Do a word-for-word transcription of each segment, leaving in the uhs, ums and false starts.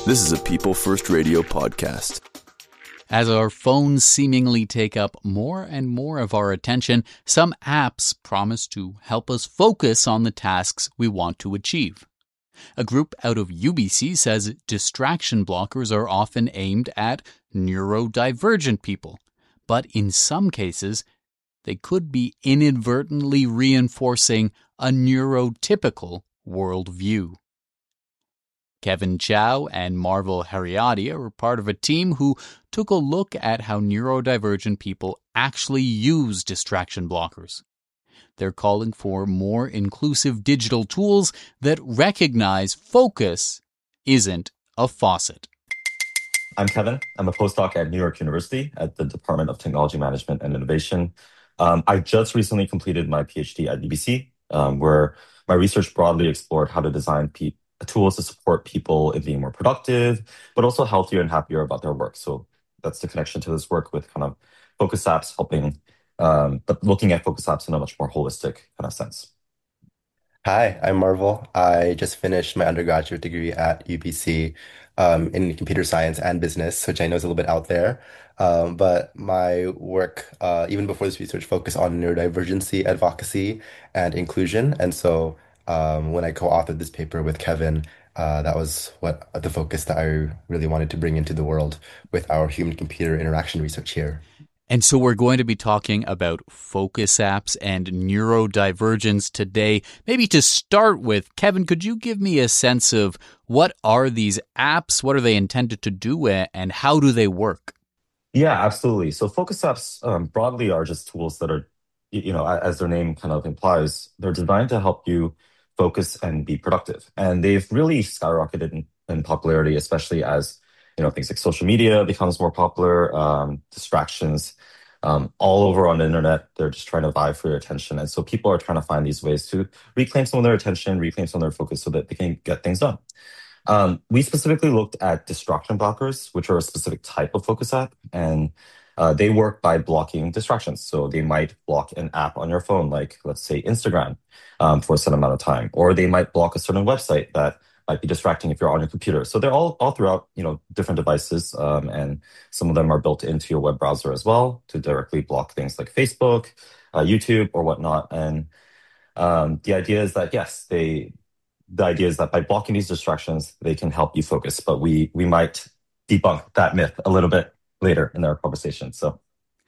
This is a People First Radio podcast. As our phones seemingly take up more and more of our attention, some apps promise to help us focus on the tasks we want to achieve. A group out of U B C says distraction blockers are often aimed at neurodivergent people, but in some cases, they could be inadvertently reinforcing a neurotypical worldview. Kevin Chow and Marvel Hariadia were part of a team who took a look at how neurodivergent people actually use distraction blockers. They're calling for more inclusive digital tools that recognize focus isn't a faucet. I'm Kevin. I'm a postdoc at New York University at the Department of Technology Management and Innovation. Um, I just recently completed my PhD at U B C, um, where my research broadly explored how to design pe- tools to support people in being more productive, but also healthier and happier about their work. So that's the connection to this work with kind of focus apps helping, um, but looking at focus apps in a much more holistic kind of sense. Hi, I'm Marvel. I just finished my undergraduate degree at U B C um, in computer science and business, which I know is a little bit out there. Um, but my work, uh, even before this research, focused on neurodivergency advocacy and inclusion. And so um, when I co-authored this paper with Kevin, uh, that was what the focus that I really wanted to bring into the world with our human-computer interaction research here. And so we're going to be talking about focus apps and neurodivergence today. Maybe to start with, Kevin, could you give me a sense of what are these apps, what are they intended to do, and how do they work? Yeah, absolutely. So focus apps um, broadly are just tools that are, y- you know, a- as their name kind of implies, they're designed to help you focus and be productive. And they've really skyrocketed in, in popularity, especially as, you know, things like social media becomes more popular, um, distractions um, all over on the internet. They're just trying to vie for your attention. And so people are trying to find these ways to reclaim some of their attention, reclaim some of their focus so that they can get things done. Um, we specifically looked at distraction blockers, which are a specific type of focus app, and uh, they work by blocking distractions. So they might block an app on your phone, like let's say Instagram, um, for a certain amount of time, or they might block a certain website that might be distracting if you're on your computer. So they're all all throughout, you know, different devices, um, and some of them are built into your web browser as well to directly block things like Facebook, uh, YouTube, or whatnot. And um, the idea is that yes, they the idea is that by blocking these distractions, they can help you focus. But we we might debunk that myth a little bit later in our conversation. So.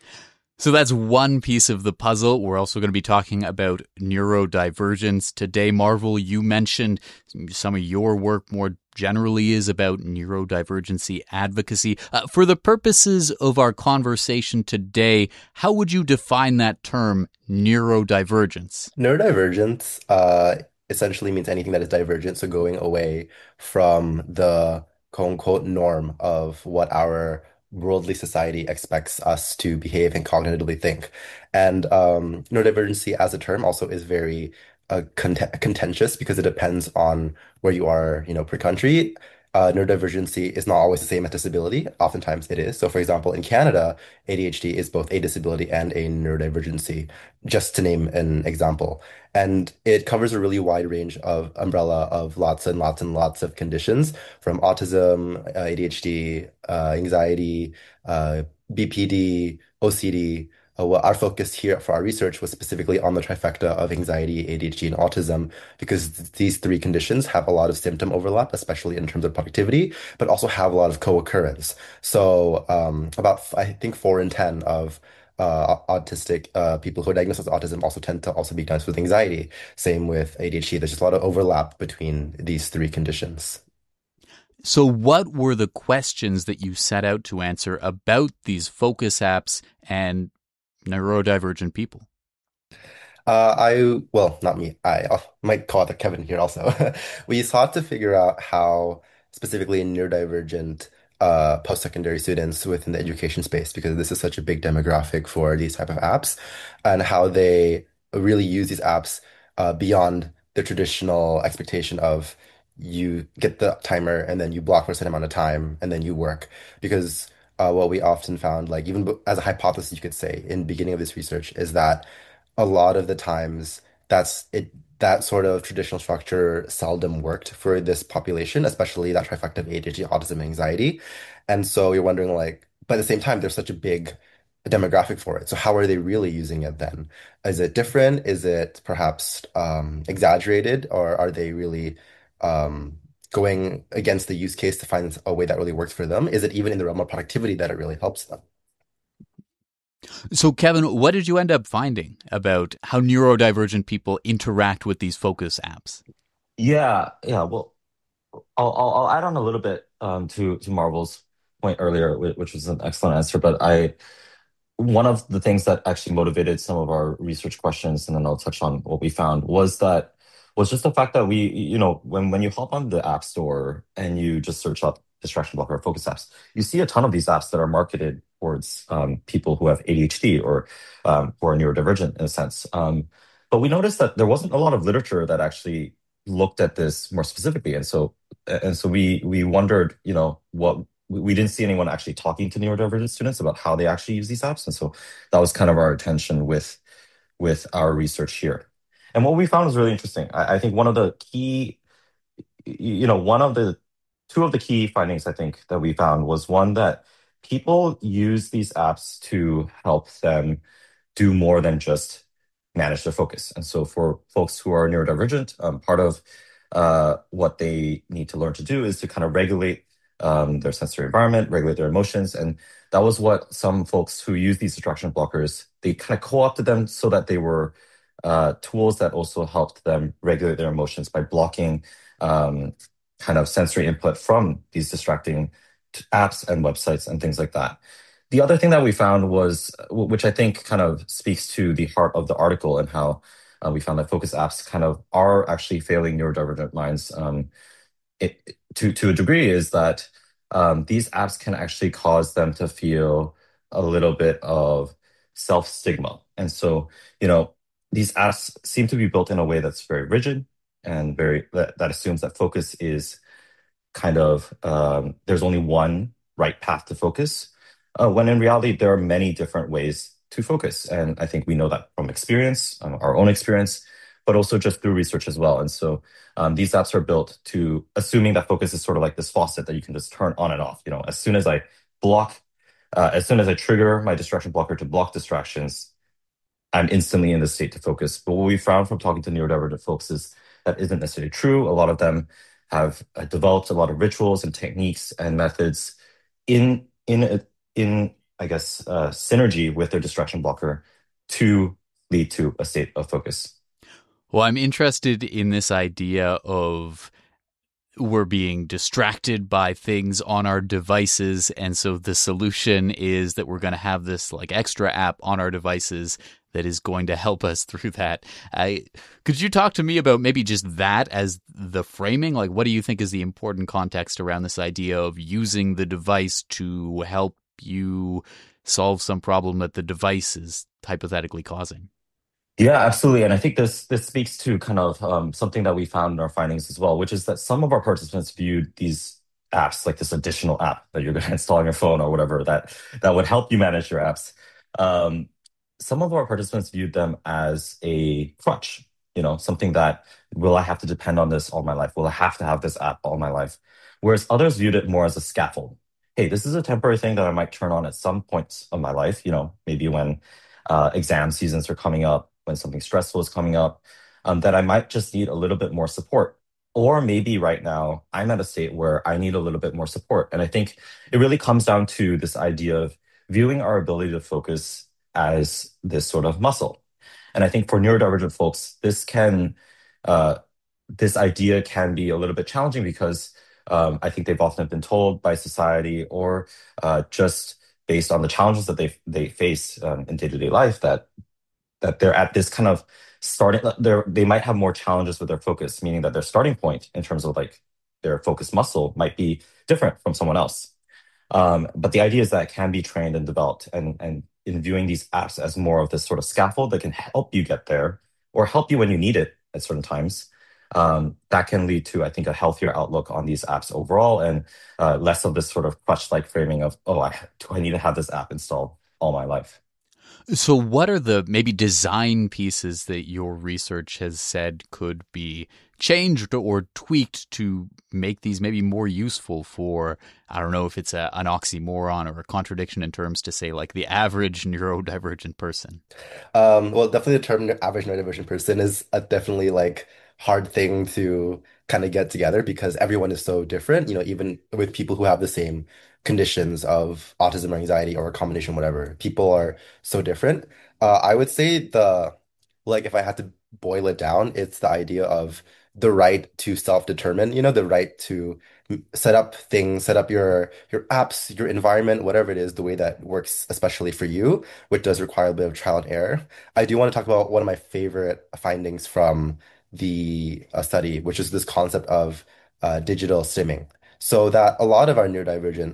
So that's one piece of the puzzle. We're also going to be talking about neurodivergence today. Marvel, you mentioned some of your work more generally is about neurodivergency advocacy. Uh, for the purposes of our conversation today, how would you define that term, neurodivergence? Neurodivergence uh, essentially means anything that is divergent, so going away from the quote unquote norm of what our worldly society expects us to behave and cognitively think. And um, neurodivergency as a term also is very uh, cont- contentious because it depends on where you are, you know, per country. Uh, neurodivergency is not always the same as disability. Oftentimes it is. So, for example, in Canada, A D H D is both a disability and a neurodivergency, just to name an example. And it covers a really wide range of umbrella of lots and lots and lots of conditions, from autism, uh, A D H D, uh, anxiety, uh, B P D, O C D. Uh, well, our focus here for our research was specifically on the trifecta of anxiety, A D H D, and autism, because th- these three conditions have a lot of symptom overlap, especially in terms of productivity, but also have a lot of co-occurrence. So, um, about, I think, four in ten of uh, autistic uh, people who are diagnosed with autism also tend to also be diagnosed with anxiety. Same with A D H D. There's just a lot of overlap between these three conditions. So what were the questions that you set out to answer about these focus apps and neurodivergent people? Uh, I, well, not me. I uh, might call it Kevin here also. We sought to figure out how specifically neurodivergent uh, post-secondary students within the education space, because this is such a big demographic for these type of apps, and how they really use these apps uh, beyond the traditional expectation of you get the timer and then you block for a certain amount of time and then you work. Because uh, what we often found, like even b- as a hypothesis, you could say in beginning of this research, is that a lot of the times that's it that sort of traditional structure seldom worked for this population, especially that trifecta of A D H D, autism, anxiety. And so you're wondering, like, but at the same time, there's such a big demographic for it. So how are they really using it then? Is it different? Is it perhaps um, exaggerated, or are they really um, going against the use case to find a way that really works for them? Is it even in the realm of productivity that it really helps them? So, Kevin, what did you end up finding about how neurodivergent people interact with these focus apps? Yeah, yeah. Well, I'll I'll, I'll add on a little bit um, to to Marvel's point earlier, whi- which was an excellent answer. But I one of the things that actually motivated some of our research questions, and then I'll touch on what we found, was that was just the fact that we, you know, when when you hop on the App Store and you just search up distraction blocker or focus apps, you see a ton of these apps that are marketed towards um, people who have A D H D or um, who are neurodivergent in a sense. Um, but we noticed that there wasn't a lot of literature that actually looked at this more specifically, and so and so we we wondered, you know, what we we didn't see anyone actually talking to neurodivergent students about how they actually use these apps, and so that was kind of our attention with with our research here. And what we found was really interesting. I, I think one of the key, you know, one of the two of the key findings I think that we found was one that people use these apps to help them do more than just manage their focus. And so for folks who are neurodivergent, um, part of uh, what they need to learn to do is to kind of regulate um, their sensory environment, regulate their emotions. And that was what some folks who use these distraction blockers, they kind of co-opted them so that they were uh, tools that also helped them regulate their emotions by blocking um, kind of sensory input from these distracting t- apps and websites and things like that. The other thing that we found was, w- which I think kind of speaks to the heart of the article and how uh, we found that focus apps kind of are actually failing neurodivergent minds um, it, to to a degree, is that um, these apps can actually cause them to feel a little bit of self stigma, and so you know these apps seem to be built in a way that's very rigid and very that, that assumes that focus is kind of um, there's only one right path to focus, uh, when in reality there are many different ways to focus, and I think we know that from experience, um, our own experience, but also just through research as well. And so um, these apps are built to assuming that focus is sort of like this faucet that you can just turn on and off. You know, as soon as I block, uh, as soon as I trigger my distraction blocker to block distractions, I'm instantly in the state to focus. But what we found from talking to neurodivergent folks is that isn't necessarily true. A lot of them have uh, developed a lot of rituals and techniques and methods in in in I guess uh, synergy with their distraction blocker to lead to a state of focus. Well, I'm interested in this idea of we're being distracted by things on our devices. And so the solution is that we're going to have this like extra app on our devices that is going to help us through that. I, could you talk to me about maybe just that as the framing? Like, what do you think is the important context around this idea of using the device to help you solve some problem that the device is hypothetically causing? Yeah, absolutely. And I think this this speaks to kind of um, something that we found in our findings as well, which is that some of our participants viewed these apps like this additional app that you're going to install on your phone or whatever that that would help you manage your apps. Um, some of our participants viewed them as a crutch, you know, something that will I have to depend on this all my life? Will I have to have this app all my life? Whereas others viewed it more as a scaffold. Hey, this is a temporary thing that I might turn on at some points of my life, you know, maybe when uh, exam seasons are coming up, when something stressful is coming up, um, that I might just need a little bit more support. Or maybe right now I'm at a state where I need a little bit more support. And I think it really comes down to this idea of viewing our ability to focus as this sort of muscle. And I think for neurodivergent folks, this can, uh, this idea can be a little bit challenging because um, I think they've often been told by society or uh, just based on the challenges that they they face um, in day to day life that that they're at this kind of starting. They they might have more challenges with their focus, meaning that their starting point in terms of like their focus muscle might be different from someone else. Um, but the idea is that it can be trained and developed, and and in viewing these apps as more of this sort of scaffold that can help you get there or help you when you need it at certain times. Um, that can lead to, I think, a healthier outlook on these apps overall, and uh, less of this sort of crutch-like framing of, oh, I do I need to have this app installed all my life. So, what are the maybe design pieces that your research has said could be changed or tweaked to make these maybe more useful for, I don't know if it's a, an oxymoron or a contradiction in terms to say like the average neurodivergent person? Um, well, definitely the term average neurodivergent person is a definitely like hard thing to kind of get together because everyone is so different. You know, even with people who have the same conditions of autism or anxiety or a combination, whatever, people are so different. Uh, I would say the like if I had to boil it down, it's the idea of the right to self-determine, you know, the right to m- set up things, set up your your apps, your environment, whatever it is, the way that works, especially for you, which does require a bit of trial and error. I do want to talk about one of my favorite findings from the uh, study, which is this concept of uh, digital stimming. So that a lot of our neurodivergent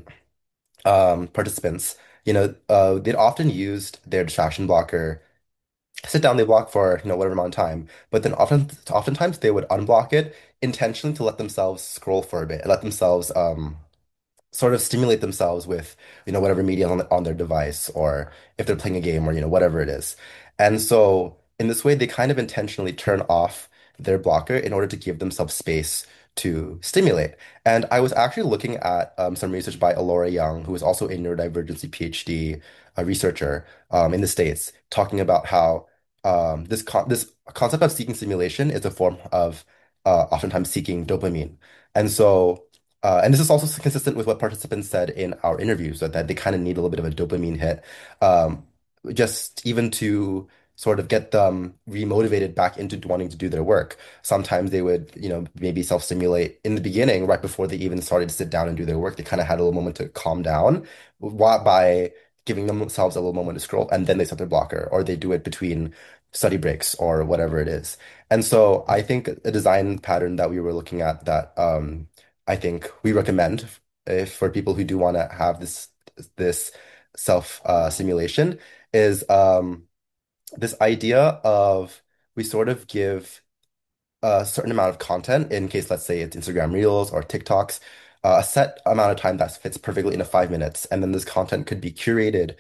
um, participants, you know, uh, they'd often used their distraction blocker sit down, they block for, you know, whatever amount of time, but then often oftentimes they would unblock it intentionally to let themselves scroll for a bit, let themselves um sort of stimulate themselves with, you know, whatever media on, on their device or if they're playing a game or, you know, whatever it is. And so in this way, they kind of intentionally turn off their blocker in order to give themselves space to stimulate. And I was actually looking at um, some research by Alora Young, who is also a neurodivergency PhD uh, researcher um, in the States, talking about how um, this con this concept of seeking stimulation is a form of uh, oftentimes seeking dopamine. And so uh, and this is also consistent with what participants said in our interviews, that, that they kind of need a little bit of a dopamine hit, um, just even to sort of get them remotivated back into wanting to do their work. Sometimes they would, you know, maybe self-stimulate in the beginning, right before they even started to sit down and do their work. They kind of had a little moment to calm down wh- by giving themselves a little moment to scroll, and then they set their blocker, or they do it between study breaks or whatever it is. And so I think a design pattern that we were looking at that um, I think we recommend if for people who do want to have this this self uh, simulation is um, this idea of we sort of give a certain amount of content in case, let's say it's Instagram Reels or TikToks, uh, a set amount of time that fits perfectly into five minutes. And then this content could be curated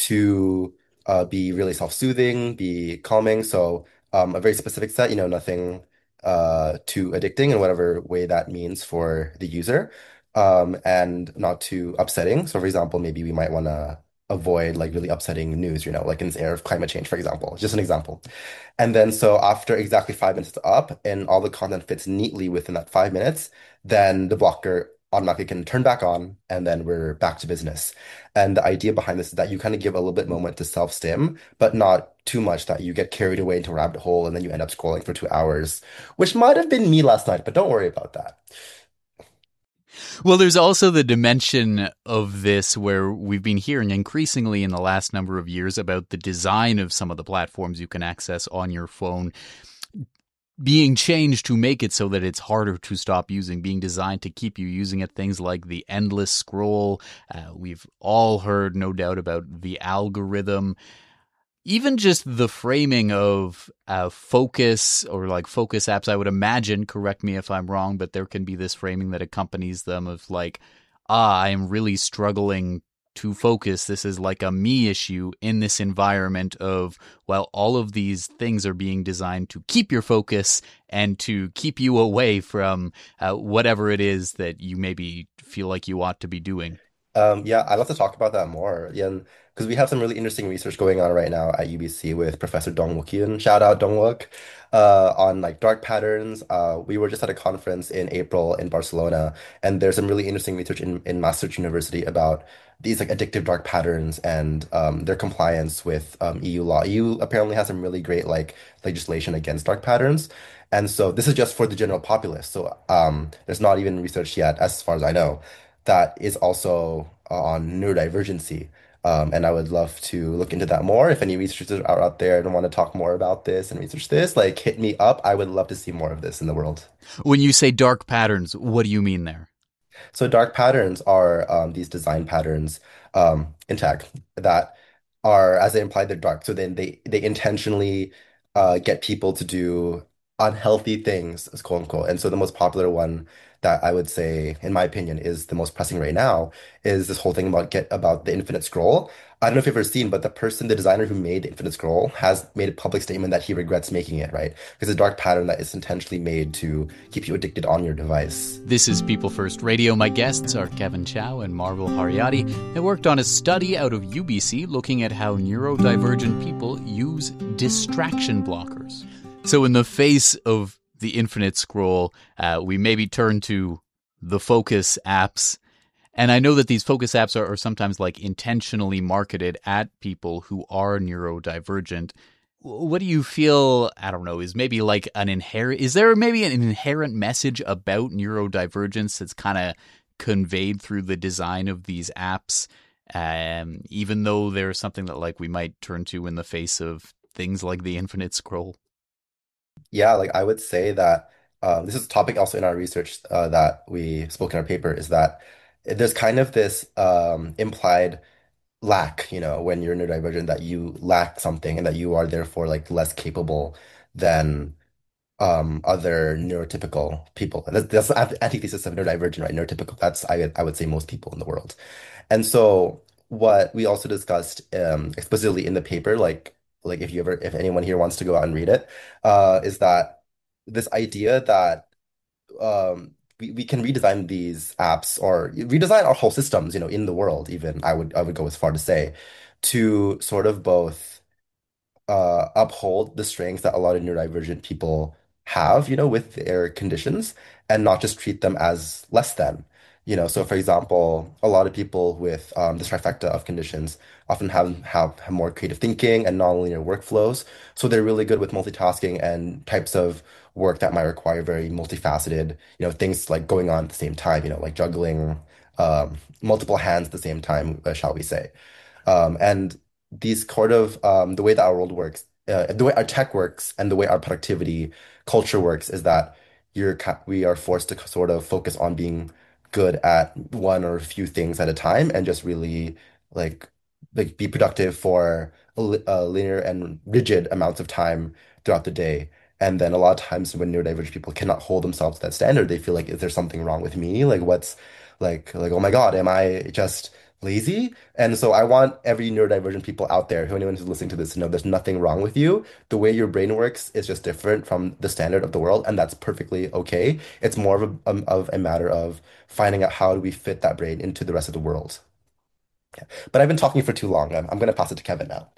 to uh, be really self-soothing, be calming. So um, a very specific set, you know, nothing uh, too addicting in whatever way that means for the user, um, and not too upsetting. So for example, maybe we might want to avoid like really upsetting news, you know, like in this era of climate change, for example, just an example. And then so after exactly five minutes up and all the content fits neatly within that five minutes, then the blocker automatically can turn back on and then we're back to business. And the idea behind this is that you kind of give a little bit moment to self-stim, but not too much that you get carried away into a rabbit hole and then you end up scrolling for two hours, which might have been me last night, but don't worry about that. Well, there's also the dimension of this where we've been hearing increasingly in the last number of years about the design of some of the platforms you can access on your phone being changed to make it so that it's harder to stop using, being designed to keep you using it. Things like the endless scroll. Uh, we've all heard, no doubt, about the algorithm. Even just the framing of uh, focus or like focus apps, I would imagine, correct me if I'm wrong, but there can be this framing that accompanies them of like, ah, I am really struggling to focus. This is like a me issue in this environment of, well, all of these things are being designed to keep your focus and to keep you away from uh, whatever it is that you maybe feel like you ought to be doing. Um, yeah, I'd love to talk about that more. Yeah, because we have some really interesting research going on right now at U B C with Professor Dong Wook-hyun. Shout out Dong Wook, uh, on like dark patterns. Uh, we were just at a conference in April in Barcelona, and there's some really interesting research in, in Maastricht University about these like addictive dark patterns and um, their compliance with um, E U law. E U apparently has some really great like legislation against dark patterns. And so this is just for the general populace. So um, there's not even research yet, as far as I know, that is also on neurodivergency. Um, and I would love to look into that more. If any researchers are out there and want to talk more about this and research this, like hit me up. I would love to see more of this in the world. When you say dark patterns, what do you mean there? So dark patterns are um, these design patterns um, in tech that are, as they imply, they're dark. So then they they intentionally uh, get people to do unhealthy things, quote unquote. And so the most popular one that I would say, in my opinion, is the most pressing right now is this whole thing about get about the infinite scroll. I don't know if you've ever seen, but the person, the designer who made the Infinite Scroll has made a public statement that he regrets making it, right? Because it's a dark pattern that is intentionally made to keep you addicted on your device. This is People First Radio. My guests are Kevin Chow and Marvel Hariati. They worked on a study out of U B C looking at how neurodivergent people use distraction blockers. So in the face of the infinite scroll, uh, we maybe turn to the focus apps. And I know that these focus apps are, are sometimes like intentionally marketed at people who are neurodivergent. What do you feel, I don't know, is maybe like an inherent, is there maybe an inherent message about neurodivergence that's kind of conveyed through the design of these apps, um, even though there's something that like we might turn to in the face of things like the infinite scroll? Yeah, like I would say that um, this is a topic also in our research uh, that we spoke in our paper is that there's kind of this um, implied lack, you know, when you're neurodivergent, that you lack something and that you are therefore like less capable than um, other neurotypical people. That's, that's the ant- antithesis of neurodivergent, right? Neurotypical. That's I would- I would say most people in the world. And so what we also discussed um, explicitly in the paper, like like if you ever if anyone here wants to go out and read it, uh, is that this idea that um, we, we can redesign these apps or redesign our whole systems, you know, in the world, even I would I would go as far to say, to sort of both uh, uphold the strengths that a lot of neurodivergent people have, you know, with their conditions and not just treat them as less than. You know, so for example, a lot of people with um, this trifecta of conditions often have, have have more creative thinking and nonlinear workflows. So they're really good with multitasking and types of work that might require very multifaceted, you know, things like going on at the same time, you know, like juggling um, multiple hands at the same time, uh, shall we say. Um, and these sort of um, the way that our world works, uh, the way our tech works, and the way our productivity culture works is that you're ca- we are forced to sort of focus on being good at one or a few things at a time, and just really like like be productive for a, li- a linear and rigid amounts of time throughout the day. And then a lot of times when neurodivergent people cannot hold themselves to that standard, they feel like, is there something wrong with me? Like what's like like oh my God, am I just lazy? And so I want every neurodivergent people out there, who anyone who's listening to this, to know there's nothing wrong with you. The way your brain works is just different from the standard of the world, and that's perfectly okay. It's more of a um, of a matter of finding out how do we fit that brain into the rest of the world. But I've been talking for too long. I'm, I'm going to pass it to Kevin now.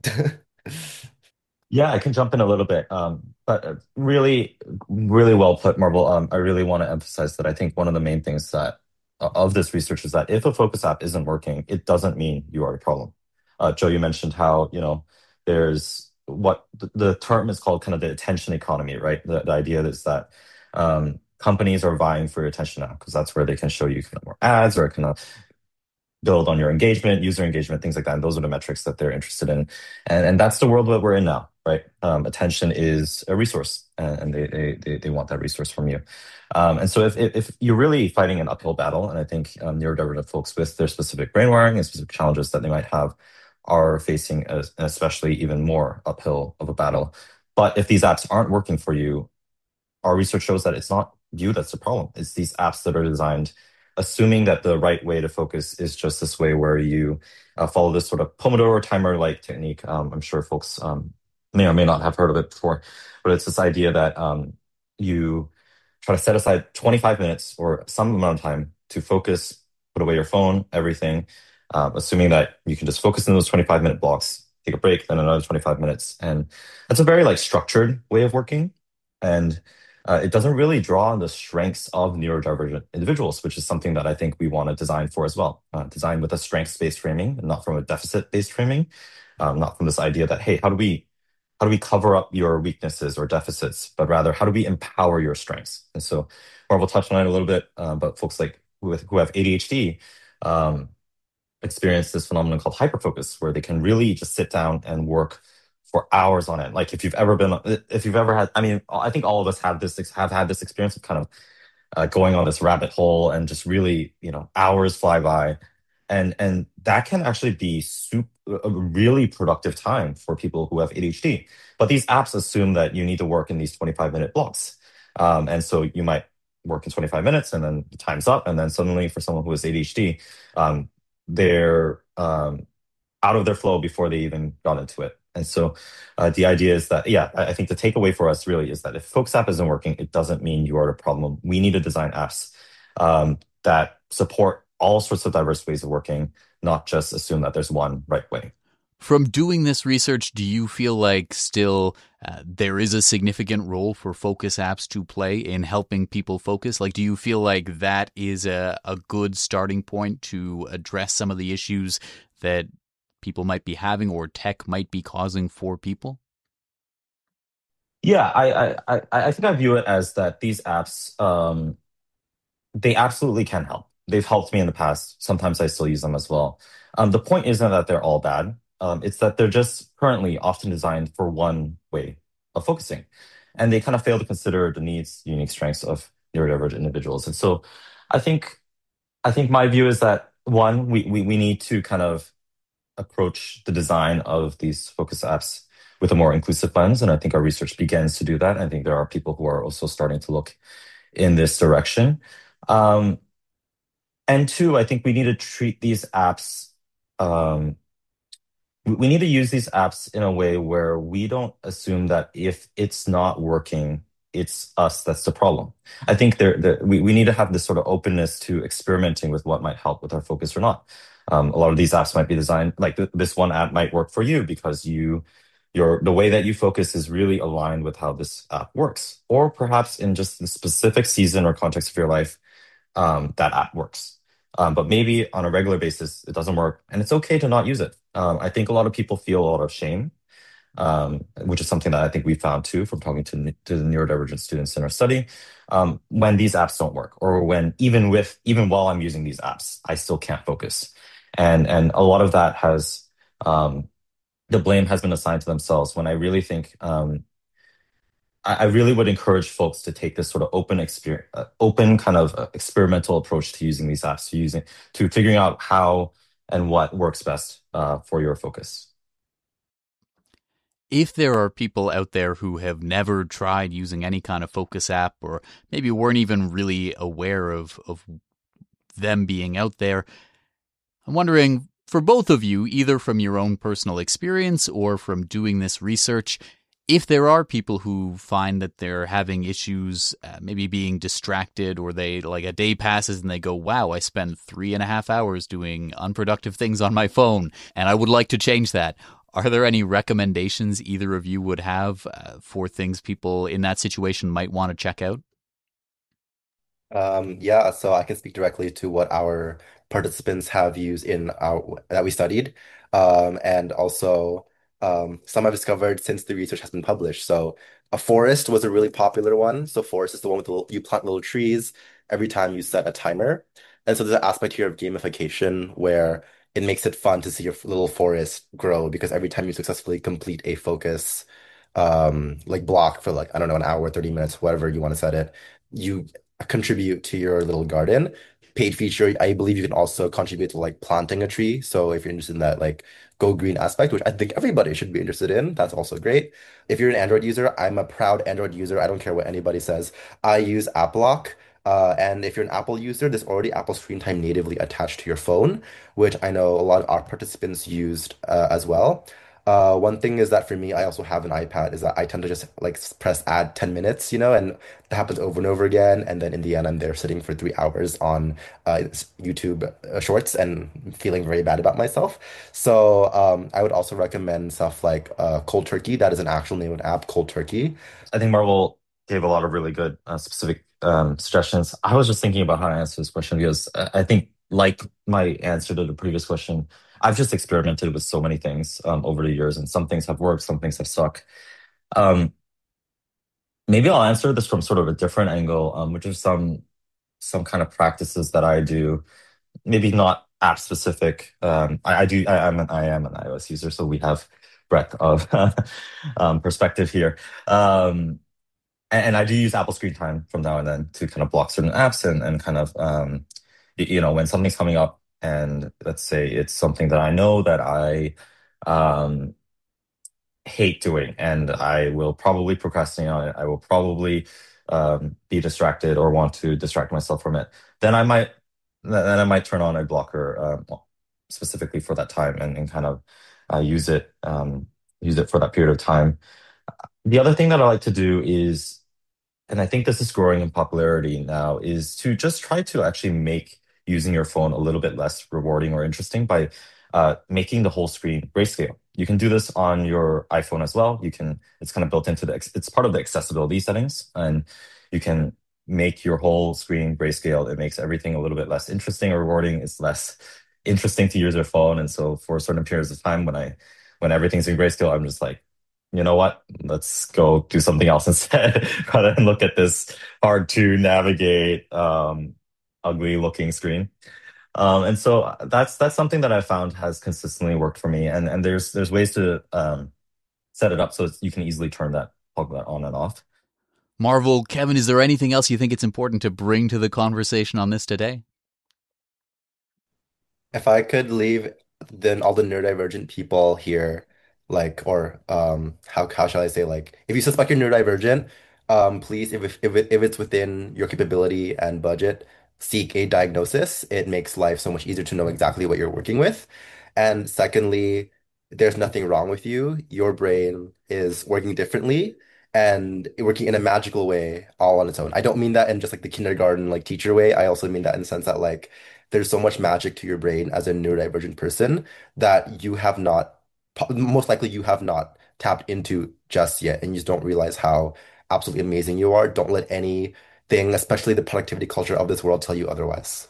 Yeah, I can jump in a little bit. Um, but uh, really, really well put, Marvel. Um, I really want to emphasize that I think one of the main things that uh, of this research is that if a focus app isn't working, it doesn't mean you are a problem. Uh, Joe, you mentioned how, you know, there's what the, the term is called kind of the attention economy, right? The, the idea is that um, companies are vying for your attention now because that's where they can show you kind of more ads or kind of build on your engagement, user engagement, things like that. And those are the metrics that they're interested in. And, and that's the world that we're in now, right? Um, attention is a resource and, and they, they, they, they want that resource from you. Um, and so if, if, if you're really fighting an uphill battle, and I think um, neurodivergent folks with their specific brain wiring and specific challenges that they might have are facing a, an especially even more uphill of a battle. But if these apps aren't working for you, our research shows that it's not you that's the problem. It's these apps that are designed assuming that the right way to focus is just this way where you uh, follow this sort of Pomodoro timer-like technique. Um, I'm sure folks um, may or may not have heard of it before, but it's this idea that um, you try to set aside twenty-five minutes or some amount of time to focus, put away your phone, everything, um, assuming that you can just focus in those twenty-five minute blocks, take a break, then another twenty-five minutes. And that's a very like structured way of working. And uh, it doesn't really draw on the strengths of neurodivergent individuals, which is something that I think we want to design for as well. Uh, design with a strengths-based framing, and not from a deficit-based framing, um, not from this idea that, hey, how do we how do we cover up your weaknesses or deficits, but rather how do we empower your strengths? And so Marvel touched on it a little bit, uh, but folks like with who have A D H D um, experience this phenomenon called hyperfocus, where they can really just sit down and work for hours on end. Like if you've ever been, if you've ever had, I mean, I think all of us have this, have had this experience of kind of uh, going on this rabbit hole and just really, you know, hours fly by. And and that can actually be super, a really productive time for people who have A D H D. But these apps assume that you need to work in these twenty-five minute blocks. Um, and so you might work in twenty-five minutes and then the time's up. And then suddenly for someone who has A D H D, um, they're um, out of their flow before they even got into it. And so uh, the idea is that, yeah, I I think the takeaway for us really is that if Focus app isn't working, it doesn't mean you are the problem. We need to design apps um, that support all sorts of diverse ways of working, not just assume that there's one right way. From doing this research, do you feel like still uh, there is a significant role for focus apps to play in helping people focus? Like, do you feel like that is a, a good starting point to address some of the issues that people might be having or tech might be causing for people? Yeah, I I I, I think I view it as that these apps, um, they absolutely can help. They've helped me in the past. Sometimes I still use them as well. Um, the point isn't that they're all bad. Um, it's that they're just currently often designed for one way of focusing. And they kind of fail to consider the needs, unique strengths of neurodivergent individuals. And so I think I think my view is that one, we we, we need to kind of approach the design of these focus apps with a more inclusive lens. And I think our research begins to do that. I think there are people who are also starting to look in this direction. Um, and two, I think we need to treat these apps, um, we we need to use these apps in a way where we don't assume that if it's not working, it's us that's the problem. I think there, there we, we need to have this sort of openness to experimenting with what might help with our focus or not. Um, a lot of these apps might be designed like th- this one app might work for you because you your the way that you focus is really aligned with how this app works. Or perhaps in just the specific season or context of your life, um, that app works. Um, but maybe on a regular basis, it doesn't work, and it's okay to not use it. Um, I think a lot of people feel a lot of shame, um, which is something that I think we found too from talking to, to the neurodivergent students in our study. Um, when these apps don't work, or when even with even while I'm using these apps, I still can't focus, and and a lot of that has um, the blame has been assigned to themselves. When I really think um, I, I really would encourage folks to take this sort of open experience, uh, open kind of uh, experimental approach to using these apps, to using to figuring out how and what works best uh, for your focus. If there are people out there who have never tried using any kind of focus app or maybe weren't even really aware of, of them being out there, I'm wondering, for both of you, either from your own personal experience or from doing this research, if there are people who find that they're having issues, uh, maybe being distracted, or they like a day passes and they go, wow, I spend three and a half hours doing unproductive things on my phone and I would like to change that. Are there any recommendations either of you would have uh, for things people in that situation might want to check out? Um, yeah, so I can speak directly to what our participants have used in our that we studied. Um, and also um, some I've discovered since the research has been published. So a forest was a really popular one. So forest is the one with the little, you plant little trees every time you set a timer. And so there's an aspect here of gamification where it makes it fun to see your little forest grow because every time you successfully complete a focus um like block for like I don't know an hour, thirty minutes, whatever you want to set it, you contribute to your little garden. Paid feature, I believe you can also contribute to like planting a tree. So if you're interested in that like go green aspect, which I think everybody should be interested in, that's also great. If you're an Android user, I'm a proud Android user. I don't care what anybody says. I use AppLock. Uh, and if you're an Apple user, there's already Apple Screen Time natively attached to your phone, which I know a lot of our participants used uh, as well. Uh, one thing is that for me, I also have an iPad, is that I tend to just like s- press add ten minutes, you know, and that happens over and over again. And then in the end, I'm there sitting for three hours on uh, s- YouTube uh, shorts and feeling very bad about myself. So um, I would also recommend stuff like uh, Cold Turkey. That is an actual name of an app, Cold Turkey. I think Marvel gave a lot of really good uh, specific um, suggestions. I was just thinking about how to answer this question because I I think, like my answer to the previous question, I've just experimented with so many things um, over the years, and some things have worked, some things have sucked. Um, Maybe I'll answer this from sort of a different angle, um, which is some some kind of practices that I do. Maybe not app specific. Um, I, I do. I, I'm an I am an iOS user, so we have breadth of um, perspective here. Um, and, and I do use Apple Screen Time from now and then to kind of block certain apps and, and kind of um, y- you know when something's coming up and let's say it's something that I know that I um, hate doing, and I will probably procrastinate on it. I will probably um, be distracted or want to distract myself from it. Then I might then I might turn on a blocker um, specifically for that time and, and kind of uh, use it um, use it for that period of time. The other thing that I like to do is, and I think this is growing in popularity now, is to just try to actually make using your phone a little bit less rewarding or interesting by uh, making the whole screen grayscale. You can do this on your iPhone as well. You can, it's kind of built into the, it's part of the accessibility settings, and you can make your whole screen grayscale. It makes everything a little bit less interesting or rewarding. It's less interesting to use your phone. And so for certain periods of time when I, when everything's in grayscale, I'm just like, you know what? Let's go do something else instead, rather than look at this hard to navigate, um, ugly looking screen. Um, and so that's that's something that I found has consistently worked for me. And and there's there's ways to um, set it up so it's, you can easily turn that plug that on and off. Marvel, Kevin, is there anything else you think it's important to bring to the conversation on this today? If I could leave then all the neurodivergent people here, like, or um, how how shall I say, like, if you suspect you're neurodivergent, um, please, if if if, it, if it's within your capability and budget, seek a diagnosis. It makes life so much easier to know exactly what you're working with. And secondly, there's nothing wrong with you. Your brain is working differently and working in a magical way all on its own. I don't mean that in just like the kindergarten like teacher way. I also mean that in the sense that like there's so much magic to your brain as a neurodivergent person that you have not, most likely you have not tapped into just yet, and you just don't realize how absolutely amazing you are. Don't let anything, especially the productivity culture of this world, tell you otherwise.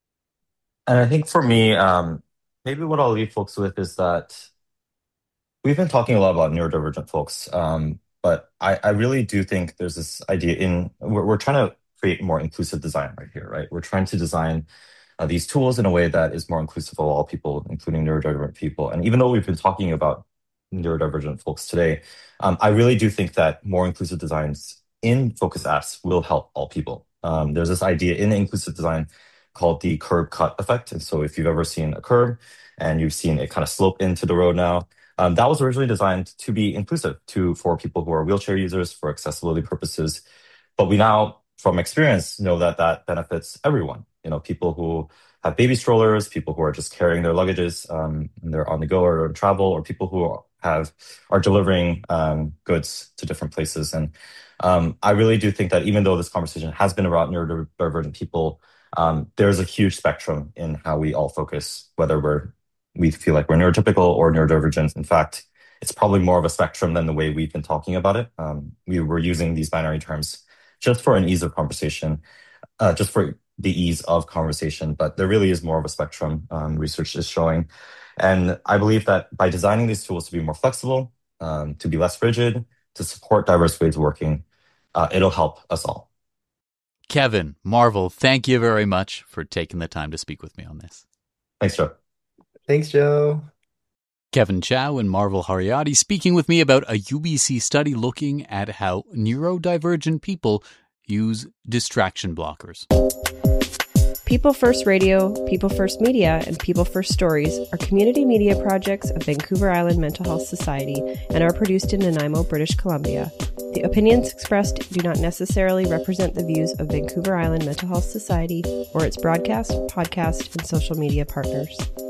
And I think for me, um, maybe what I'll leave folks with is that we've been talking a lot about neurodivergent folks, um, but I, I really do think there's this idea in we're, we're trying to create more inclusive design right here, right? We're trying to design uh, these tools in a way that is more inclusive of all people, including neurodivergent people. And even though we've been talking about neurodivergent folks today, um, I really do think that more inclusive designs in Focus apps will help all people. Um, there's this idea in inclusive design called the curb cut effect. And so if you've ever seen a curb and you've seen it kind of slope into the road now, um, that was originally designed to be inclusive to for people who are wheelchair users for accessibility purposes. But we now, from experience, know that that benefits everyone. You know, people who have baby strollers, people who are just carrying their luggages, um, and they're on the go or on travel, or people who have are delivering um, goods to different places. And um, I really do think that even though this conversation has been about neurodivergent people, um, there's a huge spectrum in how we all focus, whether we're we feel like we're neurotypical or neurodivergent. In fact, it's probably more of a spectrum than the way we've been talking about it. Um, we were using these binary terms just for an ease of conversation, uh, just for the ease of conversation, but there really is more of a spectrum, um, research is showing. And I believe that by designing these tools to be more flexible, um, to be less rigid, to support diverse ways of working, uh, it'll help us all. Kevin, Marvel, thank you very much for taking the time to speak with me on this. Thanks, Joe. Thanks, Joe. Kevin Chow and Marvel Hariadi speaking with me about a U B C study looking at how neurodivergent people use distraction blockers. People First Radio, People First Media, and People First Stories are community media projects of Vancouver Island Mental Health Society and are produced in Nanaimo, British Columbia. The opinions expressed do not necessarily represent the views of Vancouver Island Mental Health Society or its broadcast, podcast, and social media partners.